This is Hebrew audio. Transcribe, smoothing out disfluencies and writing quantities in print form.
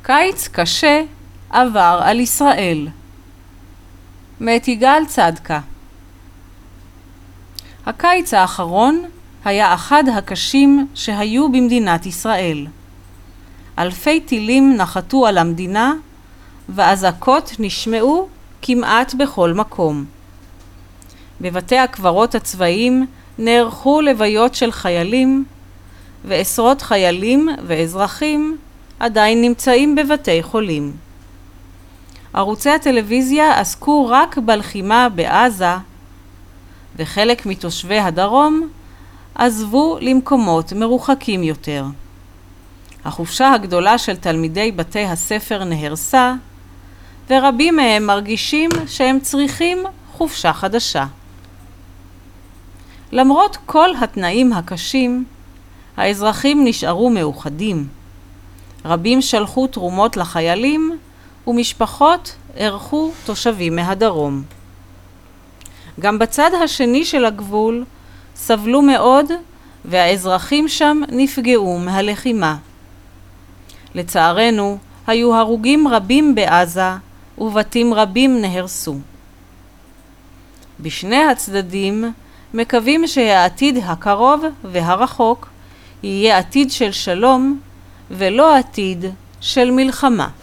קיץ קשה עבר על ישראל. מאת יגאל צדקה. הקיץ האחרון היה אחד הקשים שהיו במדינת ישראל. אלפי טילים נחתו על המדינה, ואזעקות נשמעו כמעט בכל מקום. בבתי הקברות הצבאיים נערכו לוויות של חיילים, ועשרות חיילים ואזרחים עדיין נמצאים בבתי חולים. ערוצי הטלוויזיה עסקו רק בלחימה בעזה, וחלק מתושבי הדרום עזבו למקומות מרוחקים יותר. החופשה הגדולה של תלמידי בתי הספר נהרסה, ורבים מהם מרגישים שהם צריכים חופשה חדשה. למרות כל התנאים הקשים, האזרחים נשארו מאוחדים. רבים שלחו תרומות לחיילים, ומשפחות ערכו תושבים מהדרום. גם בצד השני של הגבול סבלו מאוד, והאזרחים שם נפגעו מהלחימה. לצערנו, היו הרוגים רבים בעזה, ובתים רבים נהרסו. בשני הצדדים מקווים שהעתיד הקרוב והרחוק יהיה עתיד של שלום, ולא עתיד של מלחמה.